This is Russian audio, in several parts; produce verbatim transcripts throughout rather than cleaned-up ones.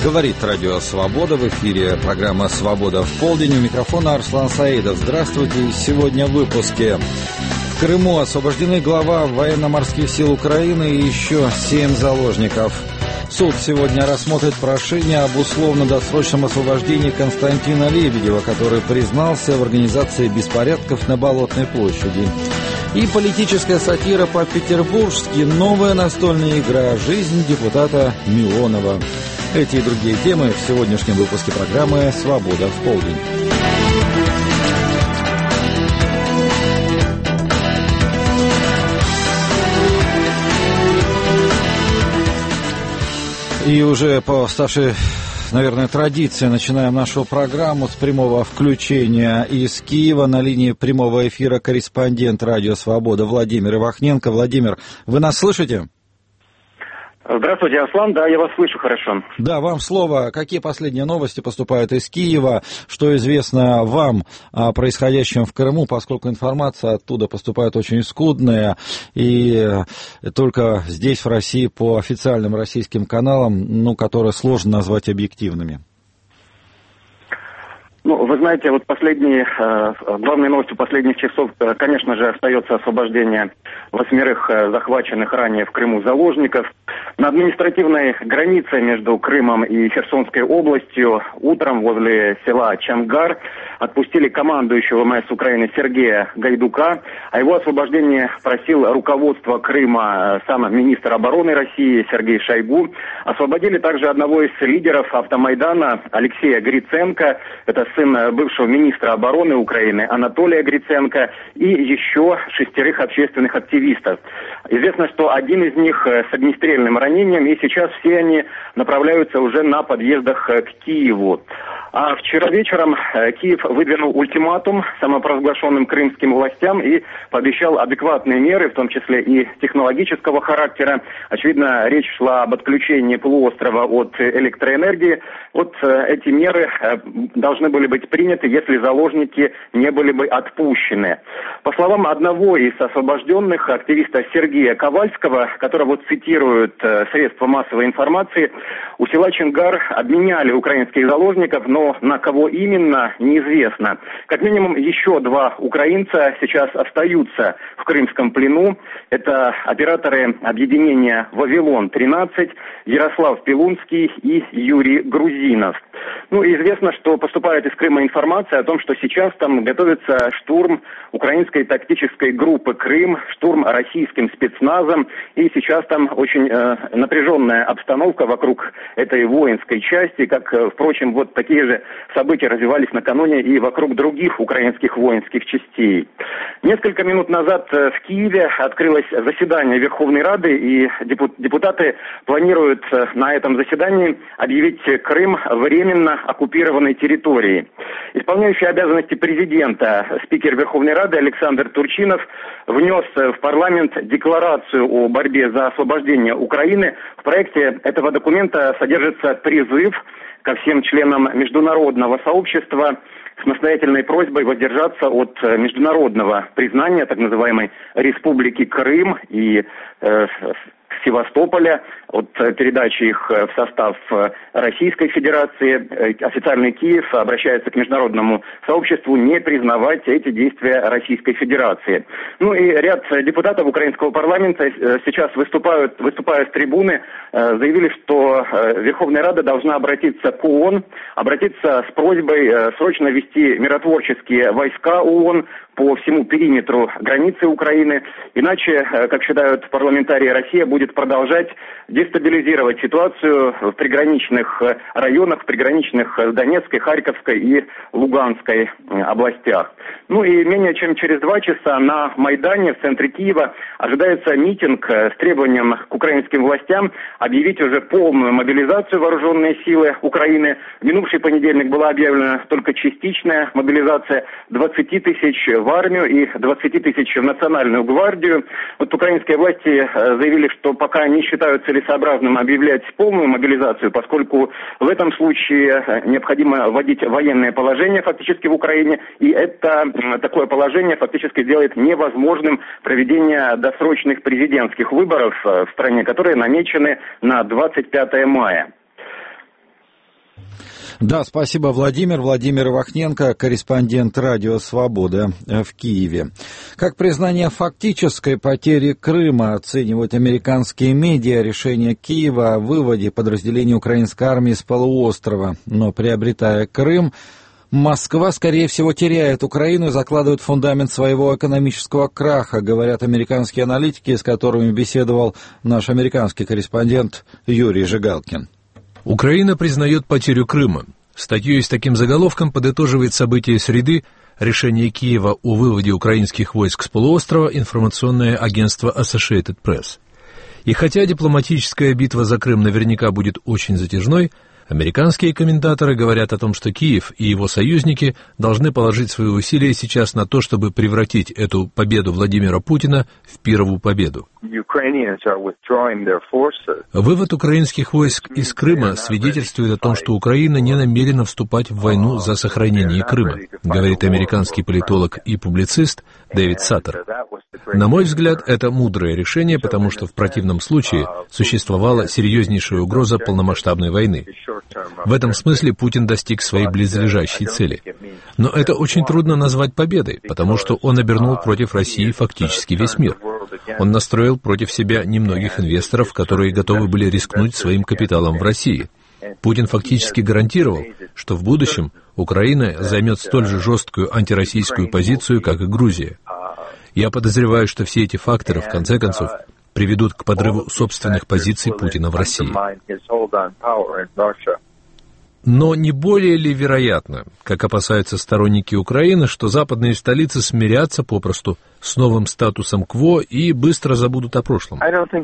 Говорит Радио Свобода, в эфире программа «Свобода в полдень». У микрофона Арслан Саидов. Здравствуйте. Сегодня в выпуске. В Крыму освобождены глава военно-морских сил Украины и еще семь заложников. Суд сегодня рассмотрит прошение об условно-досрочном освобождении Константина Лебедева, который признался в организации беспорядков на Болотной площади. И политическая сатира по-петербургски, новая настольная игра «Жизнь депутата Милонова». Эти и другие темы в сегодняшнем выпуске программы «Свобода в полдень». И уже по ставшей, наверное, традиции начинаем нашу программу с прямого включения из Киева. На линии прямого эфира корреспондент Радио Свобода Владимир Ивахненко. Владимир, вы нас слышите? Здравствуйте, Аслан. Да, я вас слышу хорошо. Да, вам слово. Какие последние новости поступают из Киева? Что известно вам о происходящем в Крыму, поскольку информация оттуда поступает очень скудная, и только здесь, в России, по официальным российским каналам, ну, которые сложно назвать объективными. Ну, вы знаете, вот последние, э, главной новостью последних часов, э, конечно же, остается освобождение восьмерых э, захваченных ранее в Крыму заложников. На административной границе между Крымом и Херсонской областью утром возле села Чангар отпустили командующего ВМС Украины Сергея Гайдука. О его освобождении просил руководство Крыма сам министр обороны России Сергей Шойгу. Освободили также одного из лидеров автомайдана Алексея Гриценко. Это сын бывшего министра обороны Украины Анатолия Гриценко, и еще шестерых общественных активистов. Известно, что один из них с огнестрельным ранением, и сейчас все они направляются уже на подъездах к Киеву. А вчера вечером Киев выдвинул ультиматум самопровозглашенным крымским властям и пообещал адекватные меры, в том числе и технологического характера. Очевидно, речь шла об отключении полуострова от электроэнергии. Вот эти меры должны были быть приняты, если заложники не были бы отпущены. По словам одного из освобожденных, активиста Сергея Ковальского, которого цитируют средства массовой информации, у села Чангар обменяли украинских заложников, но на кого именно, неизвестно. Как минимум еще два украинца сейчас остаются в крымском плену. Это операторы объединения «Вавилон-тринадцать», Ярослав Пилунский и Юрий Грузинов. Ну, известно, что поступает из Крыма информация о том, что сейчас там готовится штурм украинской тактической группы «Крым», штурм российским спецназом, и сейчас там очень э, напряженная обстановка вокруг этой воинской части, как, э, впрочем, вот такие же события развивались накануне и вокруг других украинских воинских частей. Несколько минут назад в Киеве открылось заседание Верховной Рады, и депутаты планируют на этом заседании объявить Крым временно оккупированной территорией. Исполняющий обязанности президента, спикер Верховной Рады Александр Турчинов внес в парламент декларацию о борьбе за освобождение Украины. В проекте этого документа содержится призыв ко всем членам международного сообщества с настоятельной просьбой воздержаться от международного признания так называемой Республики Крым и э, Севастополя, от передачи их в состав Российской Федерации. Официальный Киев обращается к международному сообществу не признавать эти действия Российской Федерации. Ну и ряд депутатов украинского парламента сейчас выступают, выступая с трибуны, заявили, что Верховная Рада должна обратиться к ООН, обратиться с просьбой срочно ввести миротворческие войска ООН по всему периметру границы Украины. Иначе, как считают парламентарии, Россия будет продолжать дестабилизировать ситуацию в приграничных районах, в приграничных Донецкой, Харьковской и Луганской областях. Ну и менее чем через два часа на Майдане в центре Киева ожидается митинг с требованием к украинским властям объявить уже полную мобилизацию вооруженной силы Украины. В минувший понедельник была объявлена только частичная мобилизация двадцать тысяч в армию и двадцать тысяч в национальную гвардию. Вот украинские власти заявили, что пока не считают целесообразным объявлять полную мобилизацию, поскольку в этом случае необходимо вводить военное положение фактически в Украине, и это такое положение фактически делает невозможным проведение досрочных президентских выборов в стране, которые намечены на двадцать пятое мая. Да, спасибо, Владимир. Владимир Ивахненко, корреспондент «Радио Свобода» в Киеве. Как признание фактической потери Крыма оценивают американские медиа решение Киева о выводе подразделений украинской армии с полуострова. Но приобретая Крым, Москва, скорее всего, теряет Украину и закладывает фундамент своего экономического краха, говорят американские аналитики, с которыми беседовал наш американский корреспондент Юрий Жигалкин. Украина признает потерю Крыма. Статьей с таким заголовком подытоживает события среды решение Киева о выводе украинских войск с полуострова информационное агентство Associated Press. И хотя дипломатическая битва за Крым наверняка будет очень затяжной, американские комментаторы говорят о том, что Киев и его союзники должны положить свои усилия сейчас на то, чтобы превратить эту победу Владимира Путина в пирровую победу. Вывод украинских войск из Крыма свидетельствует о том, что Украина не намерена вступать в войну за сохранение Крыма, говорит американский политолог и публицист Дэвид Саттер. На мой взгляд, это мудрое решение, потому что в противном случае существовала серьезнейшая угроза полномасштабной войны. В этом смысле Путин достиг своей близлежащей цели. Но это очень трудно назвать победой, потому что он обернул против России фактически весь мир. Он настроил против себя немногих инвесторов, которые готовы были рискнуть своим капиталом в России. Путин фактически гарантировал, что в будущем Украина займет столь же жесткую антироссийскую позицию, как и Грузия. Я подозреваю, что все эти факторы, в конце концов, приведут к подрыву собственных позиций Путина в России. Но не более ли вероятно, как опасаются сторонники Украины, что западные столицы смирятся попросту с новым статусом кво и быстро забудут о прошлом?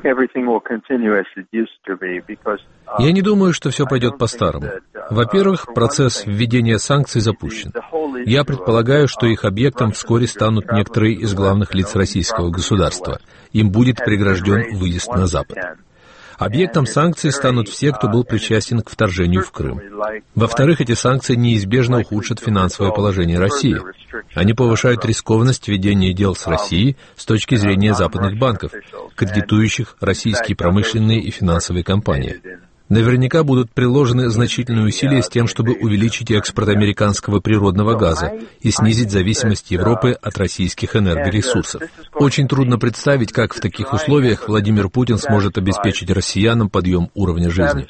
Я не думаю, что все пойдет по-старому. Во-первых, процесс введения санкций запущен. Я предполагаю, что их объектом вскоре станут некоторые из главных лиц российского государства. Им будет прегражден выезд на Запад. Объектом санкций станут все, кто был причастен к вторжению в Крым. Во-вторых, эти санкции неизбежно ухудшат финансовое положение России. Они повышают рискованность ведения дел с Россией с точки зрения западных банков, кредитующих российские промышленные и финансовые компании. Наверняка будут приложены значительные усилия с тем, чтобы увеличить экспорт американского природного газа и снизить зависимость Европы от российских энергоресурсов. Очень трудно представить, как в таких условиях Владимир Путин сможет обеспечить россиянам подъем уровня жизни.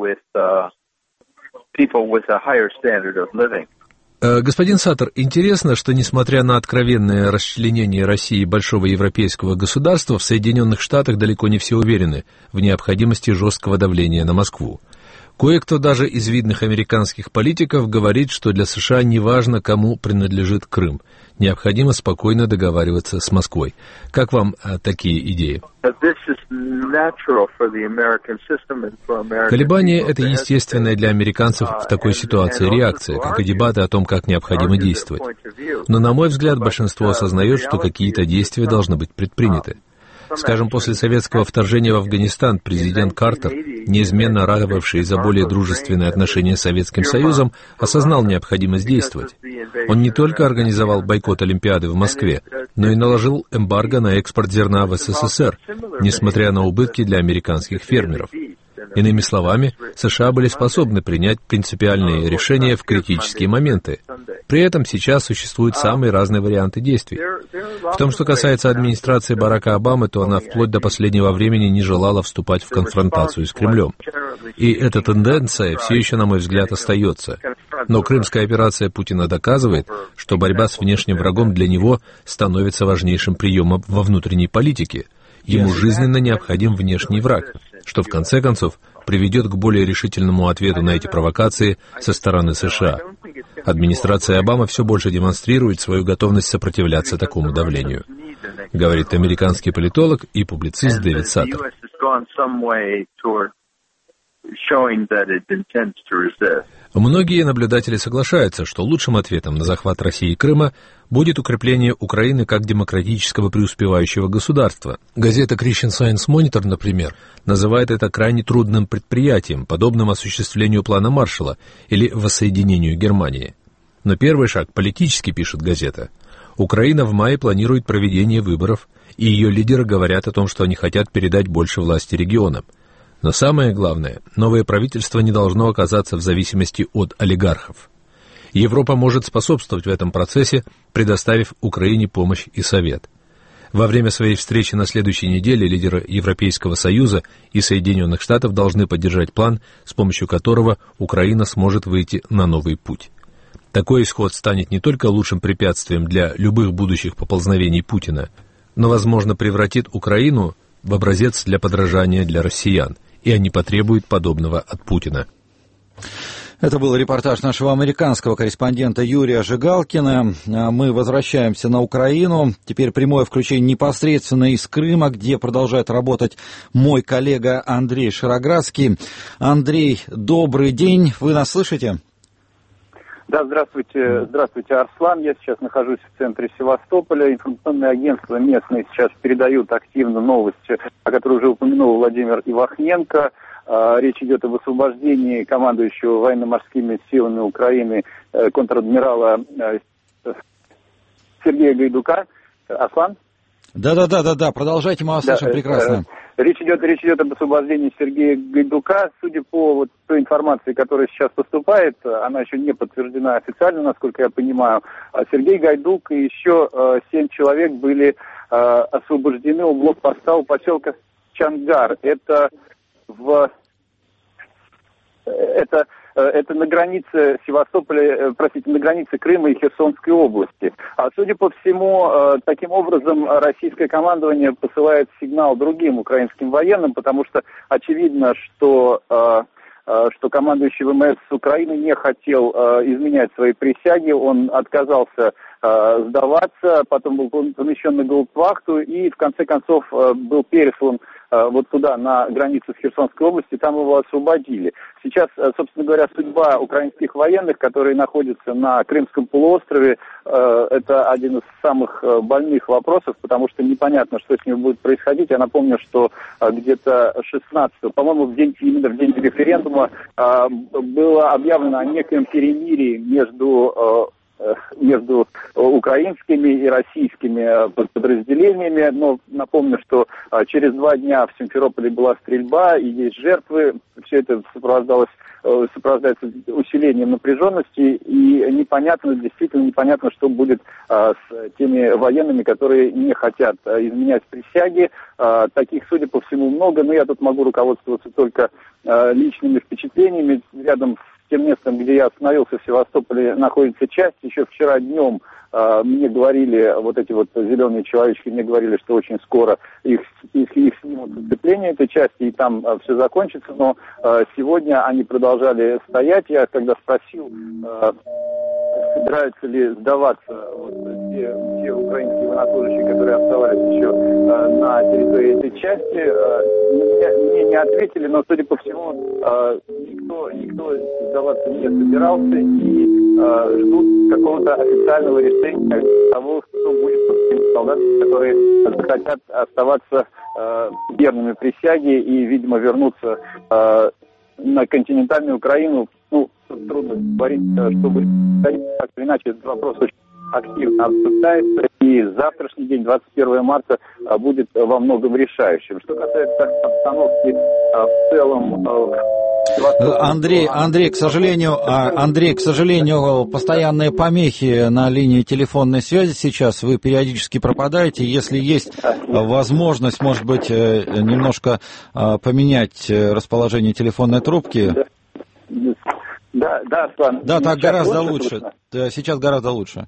Господин Саттер, интересно, что несмотря на откровенное расчленение России и большого европейского государства, в Соединенных Штатах далеко не все уверены в необходимости жесткого давления на Москву. Кое-кто даже из видных американских политиков говорит, что для США не важно, кому принадлежит Крым. Необходимо спокойно договариваться с Москвой. Как вам а, такие идеи? Колебание — это естественная для американцев в такой ситуации реакция, как и дебаты о том, как необходимо действовать. Но, на мой взгляд, большинство осознает, что какие-то действия должны быть предприняты. Скажем, после советского вторжения в Афганистан президент Картер, неизменно ратовавший за более дружественные отношения с Советским Союзом, осознал необходимость действовать. Он не только организовал бойкот Олимпиады в Москве, но и наложил эмбарго на экспорт зерна в СССР, несмотря на убытки для американских фермеров. Иными словами, США были способны принять принципиальные решения в критические моменты. При этом сейчас существуют самые разные варианты действий. В том, что касается администрации Барака Обамы, то она вплоть до последнего времени не желала вступать в конфронтацию с Кремлем. И эта тенденция все еще, на мой взгляд, остается. Но крымская операция Путина доказывает, что борьба с внешним врагом для него становится важнейшим приемом во внутренней политике. Ему жизненно необходим внешний враг, что в конце концов приведет к более решительному ответу на эти провокации со стороны США. Администрация Обамы все больше демонстрирует свою готовность сопротивляться такому давлению, говорит американский политолог и публицист Дэвид Саттер. Многие наблюдатели соглашаются, что лучшим ответом на захват России и Крыма будет укрепление Украины как демократического преуспевающего государства. Газета Christian Science Monitor, например, называет это крайне трудным предприятием, подобным осуществлению плана Маршалла или воссоединению Германии. Но первый шаг политически, пишет газета. Украина в мае планирует проведение выборов, и ее лидеры говорят о том, что они хотят передать больше власти регионам. Но самое главное, новое правительство не должно оказаться в зависимости от олигархов. Европа может способствовать в этом процессе, предоставив Украине помощь и совет. Во время своей встречи на следующей неделе лидеры Европейского Союза и Соединенных Штатов должны поддержать план, с помощью которого Украина сможет выйти на новый путь. Такой исход станет не только лучшим препятствием для любых будущих поползновений Путина, но, возможно, превратит Украину в образец для подражания для россиян, и они потребуют подобного от Путина. Это был репортаж нашего американского корреспондента Юрия Жигалкина. Мы возвращаемся на Украину. Теперь прямое включение непосредственно из Крыма, где продолжает работать мой коллега Андрей Шароградский. Андрей, добрый день. Вы нас слышите? Да, здравствуйте, здравствуйте, Арслан. Я сейчас нахожусь в центре Севастополя. Информационные агентства местные сейчас передают активно новости, о которой уже упомянул Владимир Ивахненко. Речь идет об освобождении командующего военно-морскими силами Украины контр-адмирала Сергея Гайдука. Аслан? Да-да-да, да, да. Продолжайте, мы вас слышим, да, прекрасно. Речь идет, речь идет об освобождении Сергея Гайдука. Судя по вот той информации, которая сейчас поступает, она еще не подтверждена официально, насколько я понимаю. Сергей Гайдук и еще семь человек были освобождены у блокпоста у поселка Чангар. Это в это это на границе Севастополя, простите, на границе Крыма и Херсонской области. А судя по всему, таким образом российское командование посылает сигнал другим украинским военным, потому что очевидно, что что командующий ВМС Украины не хотел изменять свои присяги, он отказался сдаваться, потом был помещен на гауптвахту и в конце концов был переслан вот туда, на границу с Херсонской областью, там его освободили. Сейчас, собственно говоря, судьба украинских военных, которые находятся на Крымском полуострове, это один из самых больных вопросов, потому что непонятно, что с ними будет происходить. Я напомню, что где-то шестнадцатого, по-моему, в день, именно в день референдума было объявлено о некоем перемирии между между украинскими и российскими подразделениями. Но напомню, что через два дня в Симферополе была стрельба и есть жертвы. Все это сопровождалось, сопровождается усилением напряженности, и непонятно, действительно непонятно, что будет с теми военными, которые не хотят изменять присяги. Таких, судя по всему, много, но я тут могу руководствоваться только личными впечатлениями. Рядом с тем местом, где я остановился в Севастополе, находится часть. Еще вчера днем э, мне говорили, вот эти вот зеленые человечки, мне говорили, что очень скоро их, их, их снимут сцепление этой части, и там э, все закончится. Но э, сегодня они продолжали стоять. Я когда спросил, э, собираются ли сдаваться вот, те, те украинские военнослужащие, которые оставались еще э, на территории этой части, э, мне, мне не ответили, но, судя по всему, э, никто, никто сдаваться не собирался и э, ждут какого-то официального решения того, что будет с теми солдатами, которые захотят оставаться э, верными присяге и, видимо, вернуться э, на континентальную Украину. Ну, трудно говорить, что будет происходить, так или иначе, этот вопрос очень активно обсуждается, и завтрашний день, двадцать первого марта, будет во многом решающим. Что касается обстановки в целом... Андрей, Андрей, к сожалению, Андрей, к сожалению, постоянные помехи на линии телефонной связи сейчас, вы периодически пропадаете. Если есть возможность, может быть, немножко поменять расположение телефонной трубки. Да, да, Аслан. Да, так гораздо лучше. лучше. Сейчас гораздо лучше.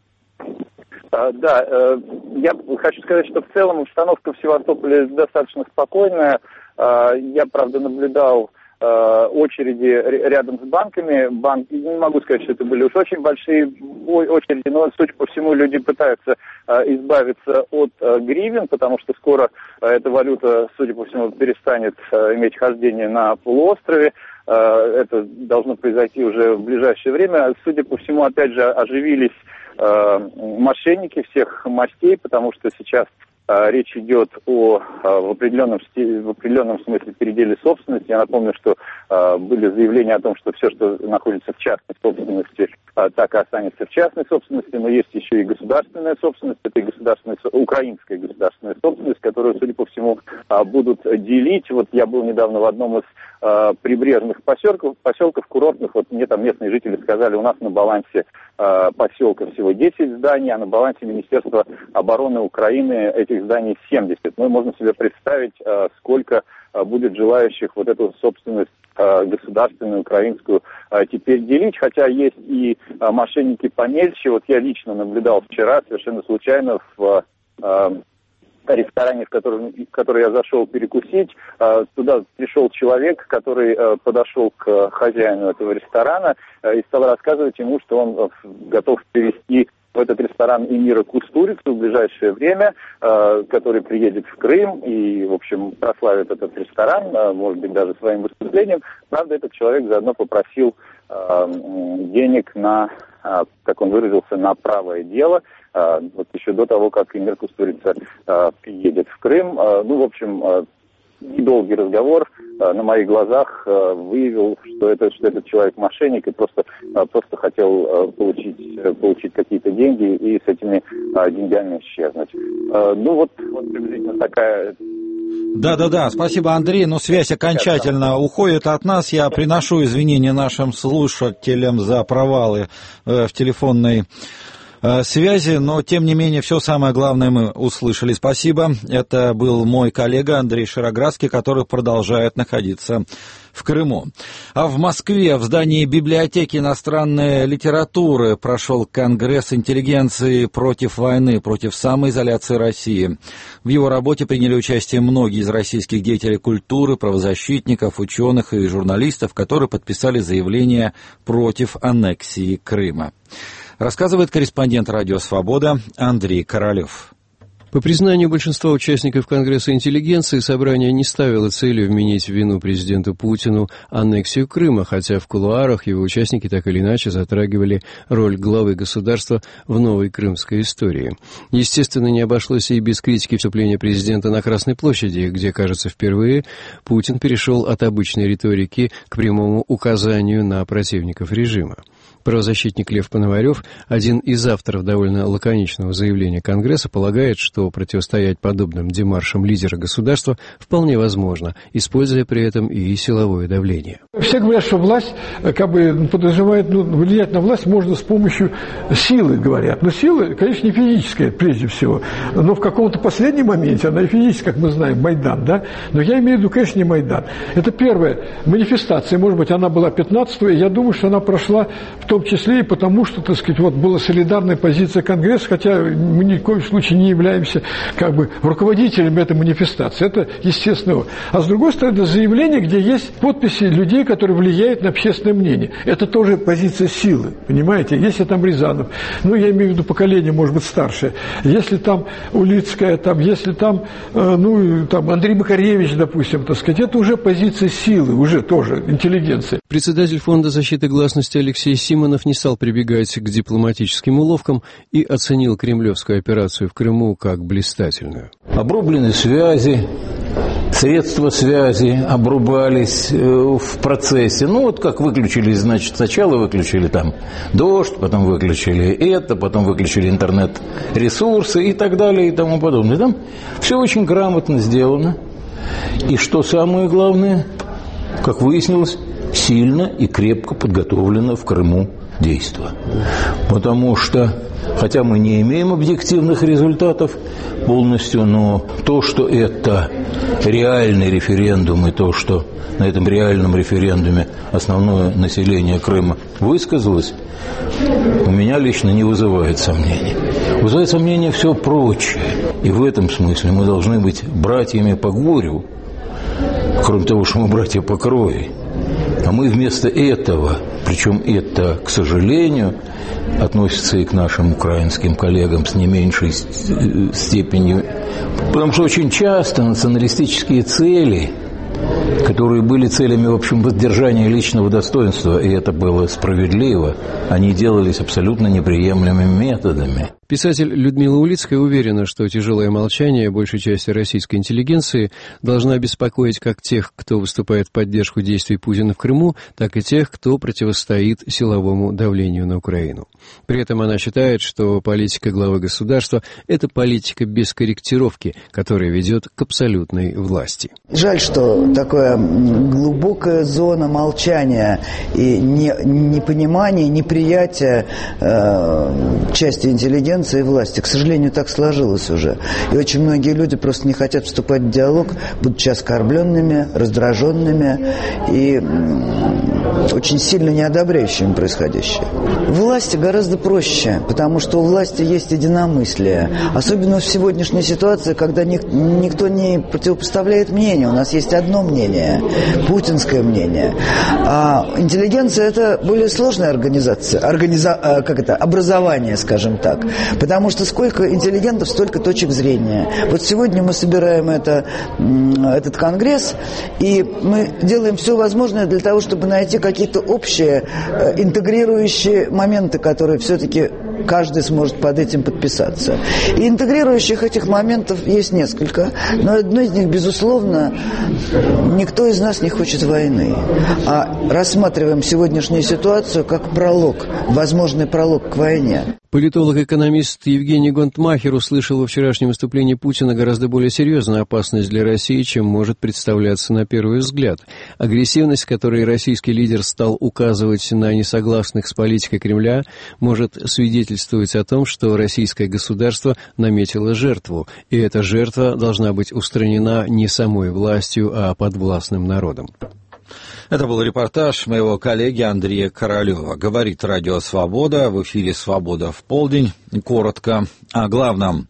Да, я хочу сказать, что в целом обстановка в Севастополе достаточно спокойная. Я, правда, наблюдал очереди рядом с банками. Банк, не могу сказать, что это были уж очень большие очереди, но, судя по всему, люди пытаются избавиться от гривен, потому что скоро эта валюта, судя по всему, перестанет иметь хождение на полуострове. Это должно произойти уже в ближайшее время. Судя по всему, опять же, оживились мошенники всех мастей, потому что сейчас речь идет о в определенном, в определенном смысле переделе собственности. Я напомню, что были заявления о том, что все, что находится в частной собственности, так и останется в частной собственности, но есть еще и государственная собственность, это и государственная, украинская государственная собственность, которую, судя по всему, будут делить. Вот я был недавно в одном из прибрежных поселков, поселков курортных, вот мне там местные жители сказали, у нас на балансе поселка всего десять зданий, а на балансе Министерства обороны Украины этих зданий семьдесят. Ну, можно себе представить, сколько будет желающих вот эту собственность государственную, украинскую, теперь делить, хотя есть и мошенники помельче. Вот я лично наблюдал вчера совершенно случайно в ресторане, в который, в который я зашел перекусить. Туда пришел человек, который подошел к хозяину этого ресторана и стал рассказывать ему, что он готов перевести в этот ресторан Эмира Кустурицу в ближайшее время, который приедет в Крым и, в общем, прославит этот ресторан, может быть, даже своим выступлением. Правда, этот человек заодно попросил денег на, как он выразился, на правое дело, вот еще до того, как Эмир Кустурица приедет в Крым. Ну, в общем, недолгий разговор на моих глазах выявил, что, это, что этот человек мошенник и просто, просто хотел получить, получить какие-то деньги и с этими деньгами исчезнуть. Ну вот, вот приблизительно такая... Да-да-да, спасибо, Андрей, но связь окончательно уходит от нас. Я приношу извинения нашим слушателям за провалы в телефонной связи, но, тем не менее, все самое главное мы услышали. Спасибо. Это был мой коллега Андрей Широградский, который продолжает находиться в Крыму. А в Москве в здании библиотеки иностранной литературы прошел Конгресс интеллигенции против войны, против самоизоляции России. В его работе приняли участие многие из российских деятелей культуры, правозащитников, ученых и журналистов, которые подписали заявление против аннексии Крыма. Рассказывает корреспондент «Радио Свобода» Андрей Королев. По признанию большинства участников Конгресса интеллигенции, собрание не ставило целью вменить в вину президенту Путину аннексию Крыма, хотя в кулуарах его участники так или иначе затрагивали роль главы государства в новой крымской истории. Естественно, не обошлось и без критики вступления президента на Красной площади, где, кажется, впервые Путин перешел от обычной риторики к прямому указанию на противников режима. Правозащитник Лев Пономарев, один из авторов довольно лаконичного заявления Конгресса, полагает, что противостоять подобным демаршам лидера государства вполне возможно, используя при этом и силовое давление. Все говорят, что власть как бы подразумевает, ну, влиять на власть можно с помощью силы, говорят. Но сила, конечно, не физическая прежде всего, но в каком-то последнем моменте она и физическая, как мы знаем, Майдан, да? Но я имею в виду, конечно, не Майдан. Это первая манифестация, может быть, она была пятнадцатого, и я думаю, что она прошла в том В том числе и потому, что, так сказать, вот была солидарная позиция Конгресса, хотя мы ни в коем случае не являемся как бы руководителями этой манифестации. Это естественно. А с другой стороны, это заявление, где есть подписи людей, которые влияют на общественное мнение. Это тоже позиция силы, понимаете? Если там Рязанов, ну, я имею в виду поколение, может быть, старшее, если там Улицкая, там, если там, э, ну, там Андрей Макаревич, допустим, так сказать, это уже позиция силы, уже тоже интеллигенция. Председатель Фонда защиты гласности Алексей Симонов не стал прибегать к дипломатическим уловкам и оценил кремлевскую операцию в Крыму как блистательную. Обрублены связи, средства связи обрубались в процессе. Ну, вот как выключили, значит, сначала выключили там дождь, потом выключили это, потом выключили интернет-ресурсы и так далее и тому подобное. Там все очень грамотно сделано. И что самое главное, как выяснилось, сильно и крепко подготовлено в Крыму действо. Потому что, хотя мы не имеем объективных результатов полностью, но то, что это реальный референдум и то, что на этом реальном референдуме основное население Крыма высказалось, у меня лично не вызывает сомнений. Вызывает сомнения все прочее. И в этом смысле мы должны быть братьями по горю, кроме того, что мы братья по крови. А мы вместо этого, причем это, к сожалению, относится и к нашим украинским коллегам с не меньшей степенью, потому что очень часто националистические цели, которые были целями, в общем, поддержания личного достоинства, и это было справедливо, они делались абсолютно неприемлемыми методами. Писатель Людмила Улицкая уверена, что тяжелое молчание большей части российской интеллигенции должно беспокоить как тех, кто выступает в поддержку действий Путина в Крыму, так и тех, кто противостоит силовому давлению на Украину. При этом она считает, что политика главы государства – это политика без корректировки, которая ведет к абсолютной власти. Жаль, что такая глубокая зона молчания и непонимания, неприятия э, части интеллигенции и власти. К сожалению, так сложилось уже. И очень многие люди просто не хотят вступать в диалог, будучи оскорбленными, раздраженными и очень сильно не одобряющими происходящее. Власти гораздо проще, потому что у власти есть единомыслие. Особенно в сегодняшней ситуации, когда никто не противопоставляет мнение. У нас есть одно мнение, путинское мнение. А интеллигенция – это более сложная организация, организа, как это, образование, скажем так. Потому что сколько интеллигентов, столько точек зрения. Вот сегодня мы собираем это, этот конгресс, и мы делаем все возможное для того, чтобы найти какие-то общие интегрирующие моменты, которые все-таки каждый сможет под этим подписаться. И интегрирующих этих моментов есть несколько, но одно из них, безусловно, никто из нас не хочет войны. А рассматриваем сегодняшнюю ситуацию как пролог, возможный пролог к войне. Политолог-экономист Евгений Гонтмахер услышал во вчерашнем выступлении Путина гораздо более серьезную опасность для России, чем может представляться на первый взгляд. Агрессивность, которой российский лидер стал указывать на несогласных с политикой Кремля, может свидетельствовать о том, что российское государство наметило жертву, и эта жертва должна быть устранена не самой властью, а подвластным народом. Это был репортаж моего коллеги Андрея Королева. Говорит Радио Свобода, в эфире «Свобода в полдень». Коротко о главном.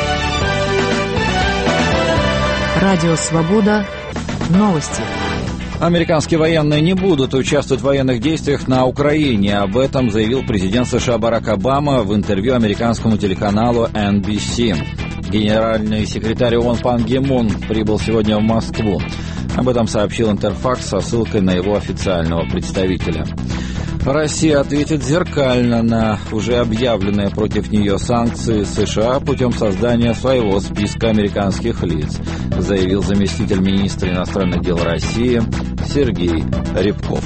Радио Свобода. Новости. Американские военные не будут участвовать в военных действиях на Украине. Об этом заявил президент США Барак Обама в интервью американскому телеканалу эн би си. Генеральный секретарь ООН Пан Ги Мун прибыл сегодня в Москву. Об этом сообщил Интерфакс со ссылкой на его официального представителя. Россия ответит зеркально на уже объявленные против нее санкции США путем создания своего списка американских лиц, заявил заместитель министра иностранных дел России Сергей Рябков.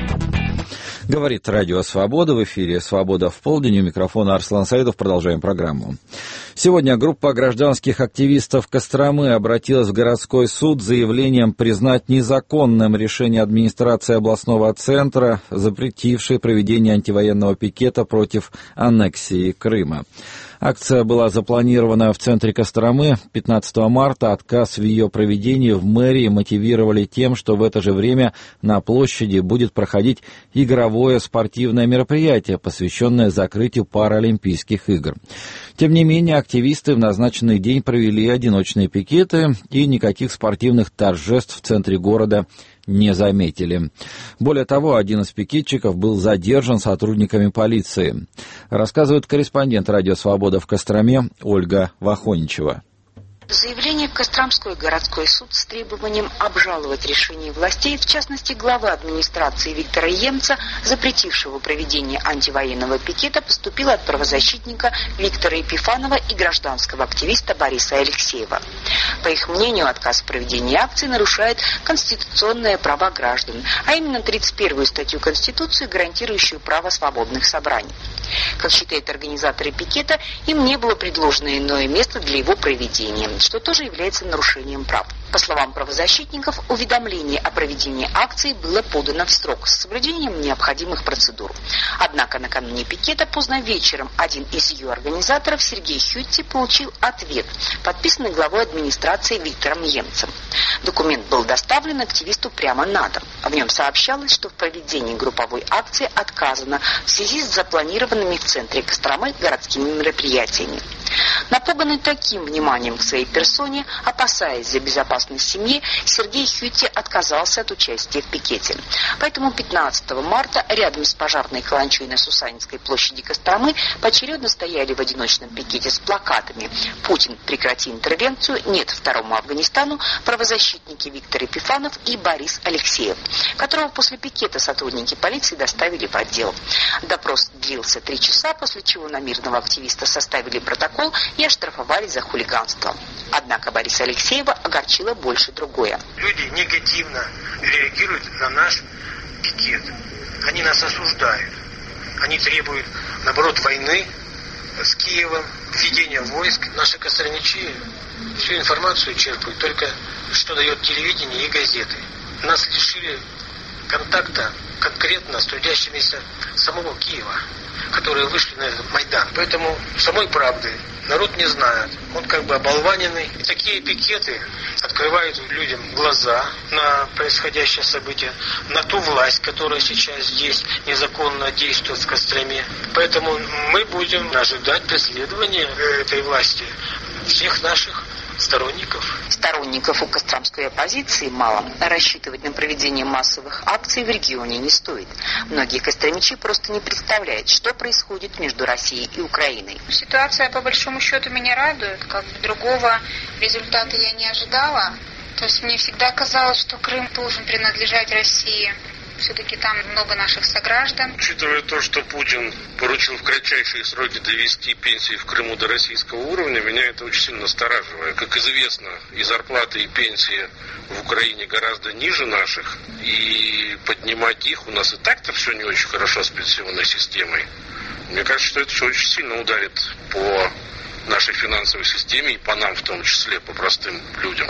Говорит Радио Свобода, в эфире «Свобода в полдень», у микрофона Арслан Саидов. Продолжаем программу. Сегодня группа гражданских активистов Костромы обратилась в городской суд с заявлением признать незаконным решение администрации областного центра, запретившей проведение антивоенного пикета против аннексии Крыма. Акция была запланирована в центре Костромы пятнадцатого марта. Отказ в ее проведении в мэрии мотивировали тем, что в это же время на площади будет проходить игровое спортивное мероприятие, посвященное закрытию Паралимпийских игр. Тем не менее, активисты в назначенный день провели одиночные пикеты и никаких спортивных торжеств в центре города не заметили. Более того, один из пикетчиков был задержан сотрудниками полиции. Рассказывает корреспондент Радио Свобода в Костроме Ольга Вахоничева. Заявление в Костромской городской суд с требованием обжаловать решение властей, в частности главы администрации Виктора Емца, запретившего проведение антивоенного пикета, поступило от правозащитника Виктора Епифанова и гражданского активиста Бориса Алексеева. По их мнению, отказ в проведении акции нарушает конституционные права граждан, а именно тридцать первую статью Конституции, гарантирующую право свободных собраний. Как считают организаторы пикета, им не было предложено иное место для его проведения, что тоже является нарушением прав. По словам правозащитников, уведомление о проведении акции было подано в срок с соблюдением необходимых процедур. Однако накануне пикета поздно вечером один из ее организаторов, Сергей Хютти, получил ответ, подписанный главой администрации Виктором Емцем. Документ был доставлен активисту прямо на дом. В нем сообщалось, что в проведении групповой акции отказано в связи с запланированными в центре Костромы городскими мероприятиями. Напуганный таким вниманием к своей персоне, опасаясь за безопасность семьи, Сергей Хютти отказался от участия в пикете. Поэтому пятнадцатого марта рядом с пожарной каланчой на Сусанинской площади Костромы поочередно стояли в одиночном пикете с плакатами «Путин, прекрати интервенцию», «Нет второму Афганистану» правозащитники Виктор Епифанов и Борис Алексеев, которого после пикета сотрудники полиции доставили в отдел. Допрос длился три часа, после чего на мирного активиста составили протокол и оштрафовали за хулиганство. Однако Бориса Алексеева огорчило больше другое. Люди негативно реагируют на наш пикет. Они нас осуждают. Они требуют, наоборот, войны с Киевом, введения войск. Наши костромичи всю информацию черпают только что дает телевидение и газеты. Нас лишили контакта конкретно с трудящимися самого Киева, которые вышли на Майдан. Поэтому самой правды народ не знает. Он как бы оболваненный. И такие пикеты открывают людям глаза на происходящее событие, на ту власть, которая сейчас здесь незаконно действует в Костроме. Поэтому мы будем ожидать преследования этой власти всех наших сторонников. Сторонников у костромской оппозиции мало. Рассчитывать на проведение массовых акций в регионе не стоит. Многие костромичи просто не представляют, что происходит между Россией и Украиной. Ситуация по большому счету меня радует. Как бы другого результата я не ожидала. То есть мне всегда казалось, что Крым должен принадлежать России. Все-таки там много наших сограждан. Учитывая то, что Путин поручил в кратчайшие сроки довести пенсии в Крыму до российского уровня, меня это очень сильно настораживает. Как известно, и зарплаты, и пенсии в Украине гораздо ниже наших, и поднимать их у нас и так-то все не очень хорошо с пенсионной системой. Мне кажется, что это все очень сильно ударит по нашей финансовой системе и по нам в том числе, по простым людям.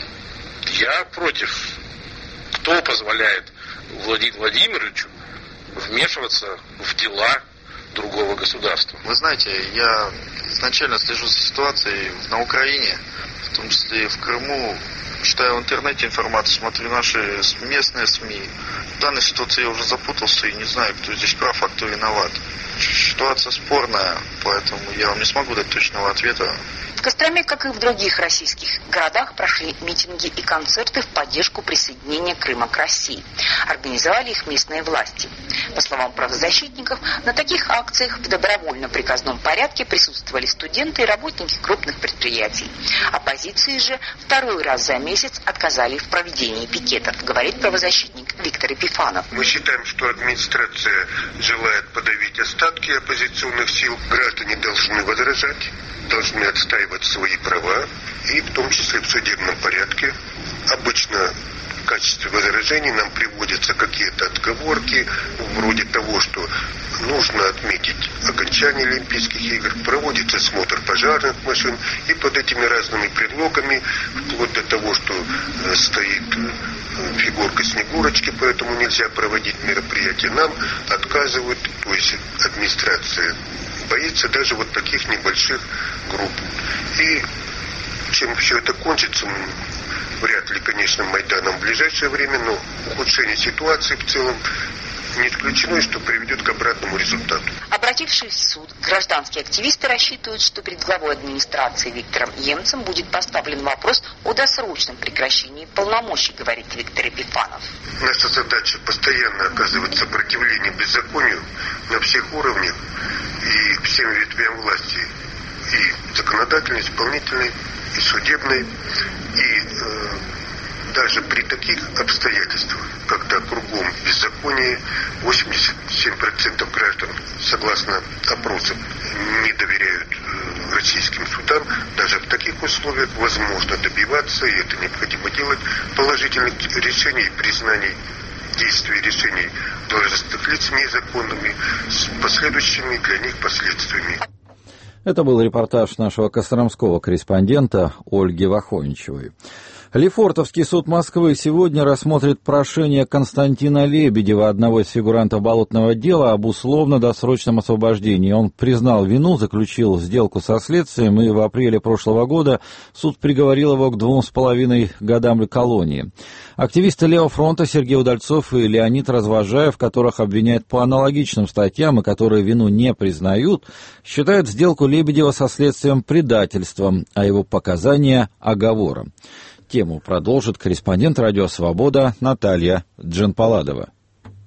Я против. Кто позволяет Владимиру Владимировичу вмешиваться в дела другого государства? Вы знаете, я изначально слежу за ситуацией на Украине, в том числе и в Крыму. Читаю в интернете информацию, смотрю наши местные СМИ. В данной ситуации я уже запутался и не знаю, кто здесь прав, а кто виноват. Ситуация спорная, поэтому я вам не смогу дать точного ответа. В Костроме, как и в других российских городах, прошли митинги и концерты в поддержку присоединения Крыма к России. Организовали их местные власти. По словам правозащитников, на таких акциях в добровольно-приказном порядке присутствовали студенты и работники крупных предприятий. Оппозиции же второй раз за месяц отказали в проведении пикетов, говорит правозащитник Виктор Епифанов. Мы считаем, что администрация желает подавить остатки оппозиционных сил. Граждане должны возражать, должны отстаивать свои права, и в том числе в судебном порядке. Обычно в качестве возражений нам приводятся какие-то отговорки, вроде того, что нужно отметить окончание Олимпийских игр, проводится осмотр пожарных машин, и под этими разными предлогами, вплоть до того, что стоит фигурка Снегурочки, поэтому нельзя проводить мероприятия, нам отказывают, то есть администрация боится даже вот таких небольших групп. И чем все это кончится, вряд ли, конечно, Майданом в ближайшее время, но ухудшение ситуации в целом не исключено, что приведет к обратному результату. Обратившись в суд, гражданские активисты рассчитывают, что перед главой администрации Виктором Емцем будет поставлен вопрос о досрочном прекращении полномочий, говорит Виктор Епифанов. Наша задача постоянно оказывать сопротивление беззаконию на всех уровнях и всем ветвям власти, и законодательной, исполнительной, и судебной, и э, даже при таких обстоятельствах, когда кругом беззаконие, восемьдесят семь процентов граждан, согласно опросам, не доверяют э, российским судам, даже в таких условиях возможно добиваться, и это необходимо делать, положительных решений и признаний действий и решений должностных лиц незаконными с последующими для них последствиями. Это был репортаж нашего костромского корреспондента Ольги Вахоничевой. Лефортовский суд Москвы сегодня рассмотрит прошение Константина Лебедева, одного из фигурантов болотного дела, об условно-досрочном освобождении. Он признал вину, заключил сделку со следствием, и в апреле прошлого года суд приговорил его к двум с половиной годам колонии. Активисты Левого фронта Сергей Удальцов и Леонид Развожаев, которых обвиняют по аналогичным статьям и которые вину не признают, считают сделку Лебедева со следствием предательством, а его показания – оговором. Тему продолжит корреспондент «Радио Свобода» Наталья Джанпаладова.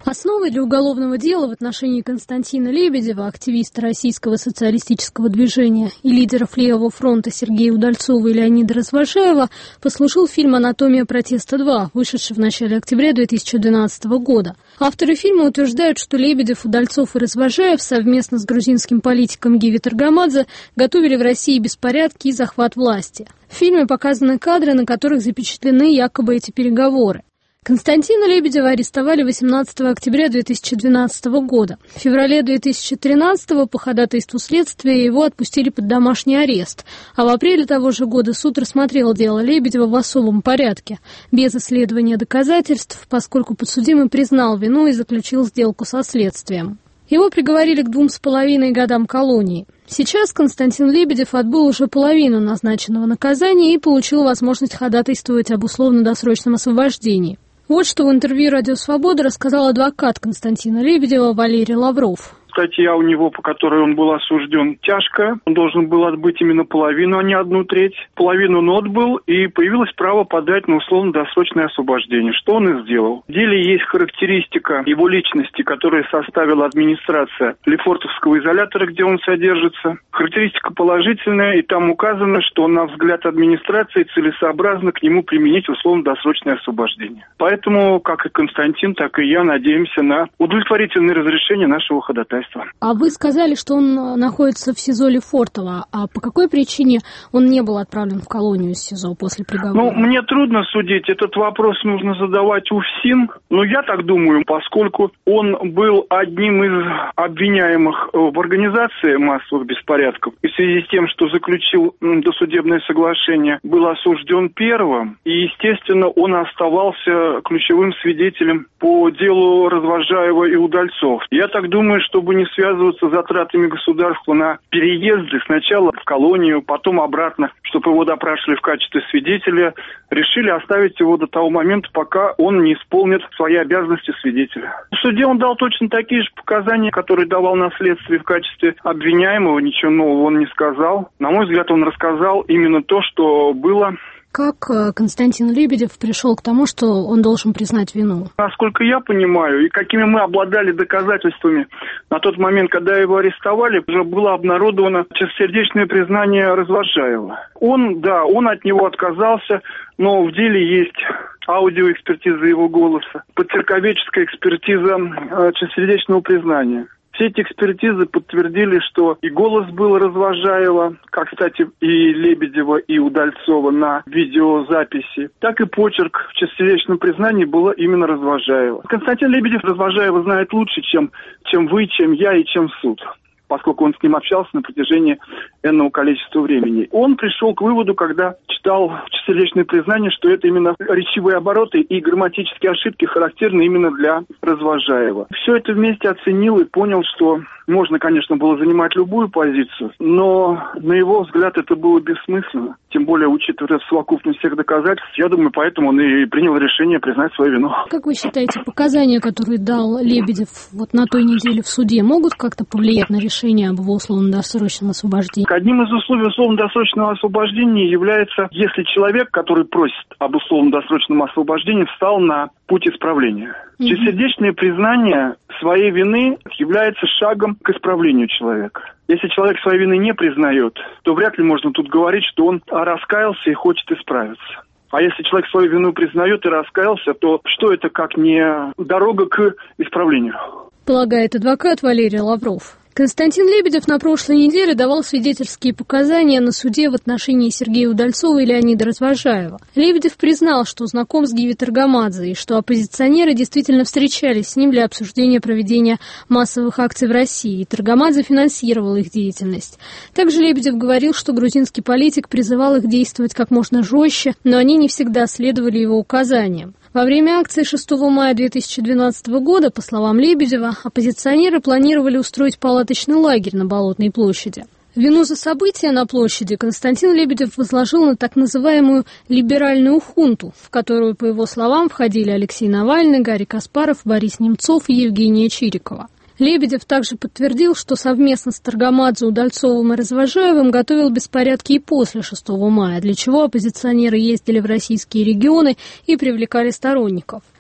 Основой для уголовного дела в отношении Константина Лебедева, активиста российского социалистического движения и лидеров Левого фронта Сергея Удальцова и Леонида Развожаева, послужил фильм «Анатомия протеста два», вышедший в начале октября две тысячи двенадцатого года. Авторы фильма утверждают, что Лебедев, Удальцов и Развожаев совместно с грузинским политиком Гиви Таргамадзе готовили в России беспорядки и захват власти. В фильме показаны кадры, на которых запечатлены якобы эти переговоры. Константина Лебедева арестовали восемнадцатого октября две тысячи двенадцатого года. В феврале две тысячи тринадцатого по ходатайству следствия его отпустили под домашний арест, а в апреле того же года суд рассмотрел дело Лебедева в особом порядке, без исследования доказательств, поскольку подсудимый признал вину и заключил сделку со следствием. Его приговорили к двум с половиной годам колонии. Сейчас Константин Лебедев отбыл уже половину назначенного наказания и получил возможность ходатайствовать об условно-досрочном освобождении. Вот что в интервью «Радио Свобода» рассказал адвокат Константина Лебедева Валерий Лавров. Статья у него, по которой он был осужден, тяжкая. Он должен был отбыть именно половину, а не одну треть. Половину он отбыл, и появилось право подать на условно-досрочное освобождение, что он и сделал. В деле есть характеристика его личности, которую составила администрация Лефортовского изолятора, где он содержится. Характеристика положительная, и там указано, что на взгляд администрации целесообразно к нему применить условно-досрочное освобождение. Поэтому, как и Константин, так и я надеемся на удовлетворительное разрешение нашего ходатайства. А вы сказали, что он находится в СИЗО Лефортово. А по какой причине он не был отправлен в колонию из СИЗО после приговора? Ну, мне трудно судить. Этот вопрос нужно задавать УФСИН. Но я так думаю, поскольку он был одним из обвиняемых в организации массовых беспорядков, и в связи с тем, что заключил досудебное соглашение, был осужден первым, и, естественно, он оставался ключевым свидетелем по делу Развожаева и Удальцов. Я так думаю, чтобы не связываться с затратами государства на переезды сначала в колонию, потом обратно, чтобы его допрашивали в качестве свидетеля, решили оставить его до того момента, пока он не исполнит свои обязанности свидетеля. В суде он дал точно такие же показания, которые давал на следствии в качестве обвиняемого, ничего нового он не сказал. На мой взгляд, он рассказал именно то, что было. Как Константин Лебедев пришел к тому, что он должен признать вину? Насколько я понимаю, и какими мы обладали доказательствами на тот момент, когда его арестовали, уже было обнародовано чистосердечное признание Развожаева. Он, да, он от него отказался, но в деле есть аудиоэкспертиза его голоса, подцерковеческая экспертиза э, чистосердечного признания. Все эти экспертизы подтвердили, что и голос был Развожаева, как, кстати, и Лебедева, и Удальцова на видеозаписи, так и почерк в чистосердечном признании было именно Развожаева. Константин Лебедев Развожаева знает лучше, чем, чем вы, чем я и чем суд, поскольку он с ним общался на протяжении энного количества времени. Он пришел к выводу, когда читал чистосердечное признание, что это именно речевые обороты и грамматические ошибки характерны именно для Развожаева. Все это вместе оценил и понял, что можно, конечно, было занимать любую позицию, но, на его взгляд, это было бессмысленно. Тем более, учитывая совокупность всех доказательств, я думаю, поэтому он и принял решение признать свою вину. Как вы считаете, показания, которые дал Лебедев вот на той неделе в суде, могут как-то повлиять на решение об его условно-досрочном освобождении? Одним из условий условно-досрочного освобождения является, если человек, который просит об условно-досрочном освобождении, встал на путь исправления. Mm-hmm. Чистосердечное признание своей вины является шагом к исправлению человека. Если человек своей вины не признает, то вряд ли можно тут говорить, что он раскаялся и хочет исправиться. А если человек свою вину признает и раскаялся, то что это как не дорога к исправлению? Полагает адвокат Валерий Лавров. Константин Лебедев на прошлой неделе давал свидетельские показания на суде в отношении Сергея Удальцова и Леонида Развожаева. Лебедев признал, что знаком с Гиви Таргамадзе и что оппозиционеры действительно встречались с ним для обсуждения проведения массовых акций в России, и Таргамадзе финансировал их деятельность. Также Лебедев говорил, что грузинский политик призывал их действовать как можно жестче, но они не всегда следовали его указаниям. Во время акции шестого мая две тысячи двенадцатого года, по словам Лебедева, оппозиционеры планировали устроить палаточный лагерь на Болотной площади. Вину за события на площади Константин Лебедев возложил на так называемую либеральную хунту, в которую, по его словам, входили Алексей Навальный, Гарри Каспаров, Борис Немцов и Евгения Чирикова. Лебедев также подтвердил, что совместно с Таргамадзе, Удальцовым и Развожаевым готовил беспорядки и после шестого мая, для чего оппозиционеры ездили в российские регионы и привлекали сторонников.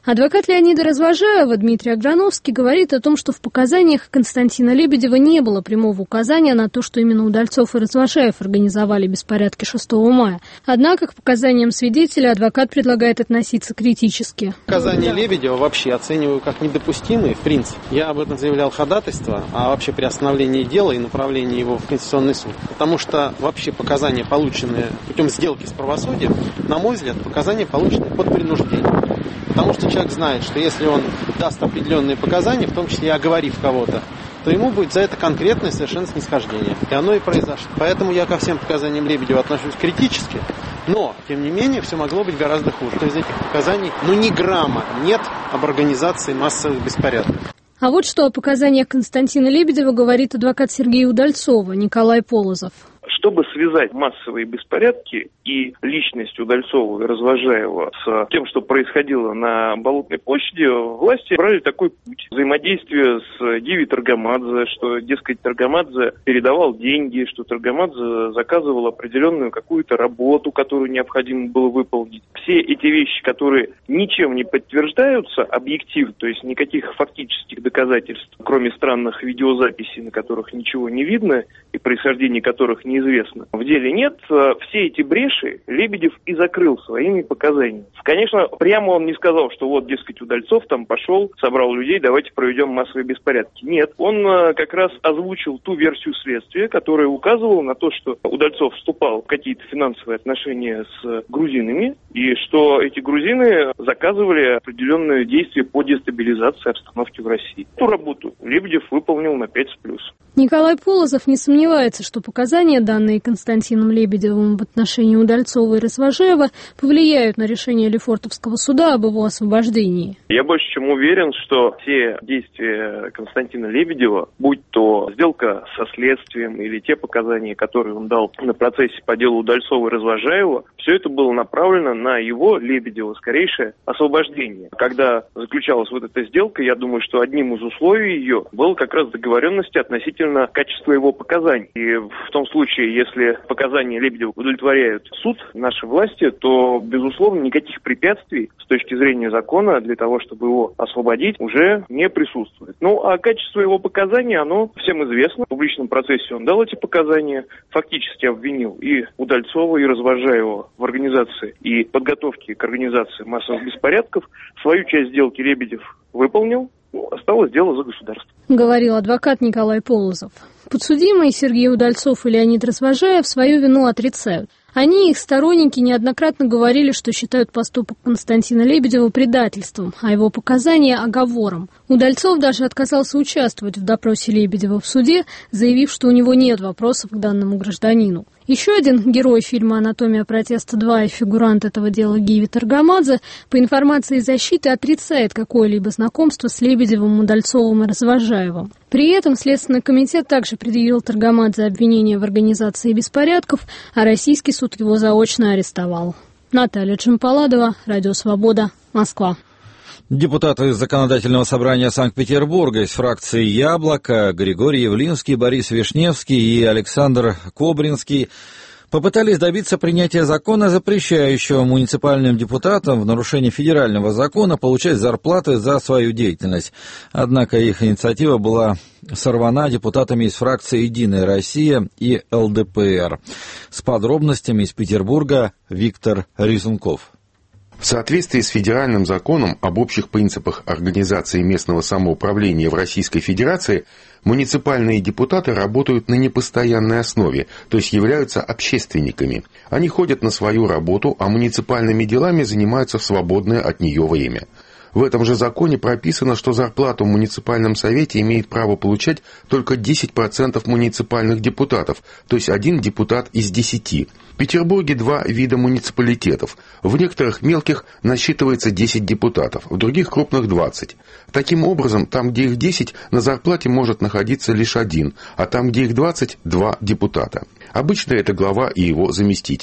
Адвокат Леонида Развожаева Дмитрий Аграновский говорит о том, что в показаниях Константина Лебедева не было прямого указания на то, что именно Удальцов и Развожаев организовали беспорядки шестого мая. Однако к показаниям свидетеля адвокат предлагает относиться критически. Показания Лебедева вообще оцениваю как недопустимые, в принципе. Я об этом заявлял ходатайство, а вообще приостановлении дела и направлении его в Конституционный суд. Потому что вообще показания, полученные путем сделки с правосудием, на мой взгляд, показания получены под принуждением. Потому что человек знает, что если он даст определенные показания, в том числе и оговорив кого-то, то ему будет за это конкретное совершенно снисхождение. И оно и произошло. Поэтому я ко всем показаниям Лебедева отношусь критически, но, тем не менее, все могло быть гораздо хуже. То есть этих показаний, ну, ни грамма нет об организации массовых беспорядков. А вот что о показаниях Константина Лебедева говорит адвокат Сергея Удальцова Николай Полозов. Чтобы связать массовые беспорядки и личность Удальцова и Развожаева с тем, что происходило на Болотной площади, власти брали такой путь взаимодействия с Диви Таргамадзе, что, дескать, Таргамадзе передавал деньги, что Таргамадзе заказывал определенную какую-то работу, которую необходимо было выполнить. Все эти вещи, которые ничем не подтверждаются объективно, то есть никаких фактических доказательств, кроме странных видеозаписей, на которых ничего не видно и происхождение которых неизвестно, в деле нет. Все эти бреши Лебедев и закрыл своими показаниями. Конечно, прямо он не сказал, что вот, дескать, Удальцов там пошел, собрал людей, давайте проведем массовые беспорядки. Нет, он как раз озвучил ту версию следствия, которая указывала на то, что Удальцов вступал в какие-то финансовые отношения с грузинами, и что эти грузины заказывали определенные действия по дестабилизации обстановки в России. Эту работу Лебедев выполнил на пять с плюсом. Николай Полозов не сомневается, что показания, данные Константином Лебедевым в отношении Удальцова и Развожаева, повлияют на решение Лефортовского суда об его освобождении. Я больше чем уверен, что все действия Константина Лебедева, будь то сделка со следствием или те показания, которые он дал на процессе по делу Удальцова и Развожаева, все это было направлено на его, Лебедева, скорейшее освобождение. Когда заключалась вот эта сделка, я думаю, что одним из условий ее было как раз договоренности относительно качества его показаний. И в том случае, если показания Лебедева удовлетворяют суд, наши власти, то, безусловно, никаких препятствий с точки зрения закона для того, чтобы его освободить, уже не присутствует. Ну, а качество его показаний, оно всем известно. В публичном процессе он дал эти показания, фактически обвинил и Удальцова, и Развожаева в организации и подготовке к организации массовых беспорядков. Свою часть сделки Лебедев выполнил. Ну, осталось дело за государство. Говорил адвокат Николай Полозов. Подсудимые Сергей Удальцов и Леонид Развожаев свою вину отрицают. Они и их сторонники неоднократно говорили, что считают поступок Константина Лебедева предательством, а его показания – оговором. Удальцов даже отказался участвовать в допросе Лебедева в суде, заявив, что у него нет вопросов к данному гражданину. Еще один герой фильма «Анатомия протеста два» и фигурант этого дела Гиви Таргамадзе, по информации защиты, отрицает какое-либо знакомство с Лебедевым, Удальцовым и Развожаевым. При этом Следственный комитет также предъявил Таргамадзе обвинение в организации беспорядков, а российский суд его заочно арестовал. Наталья Джампаладова, Радио Свобода, Москва. Депутаты Законодательного собрания Санкт-Петербурга из фракции «Яблоко» Григорий Явлинский, Борис Вишневский и Александр Кобринский попытались добиться принятия закона, запрещающего муниципальным депутатам в нарушении федерального закона получать зарплаты за свою деятельность. Однако их инициатива была сорвана депутатами из фракции «Единая Россия» и эл дэ пэ эр. С подробностями из Петербурга Виктор Резунков. В соответствии с федеральным законом об общих принципах организации местного самоуправления в Российской Федерации, муниципальные депутаты работают на непостоянной основе, то есть являются общественниками. Они ходят на свою работу, а муниципальными делами занимаются в свободное от нее время. В этом же законе прописано, что зарплату в муниципальном совете имеет право получать только десять процентов муниципальных депутатов, то есть один депутат из десяти. В Петербурге два вида муниципалитетов. В некоторых мелких насчитывается десять депутатов, в других крупных двадцать. Таким образом, там, где их десять, на зарплате может находиться лишь один, а там, где их двадцать, два депутата. Обычно это глава и его заместитель.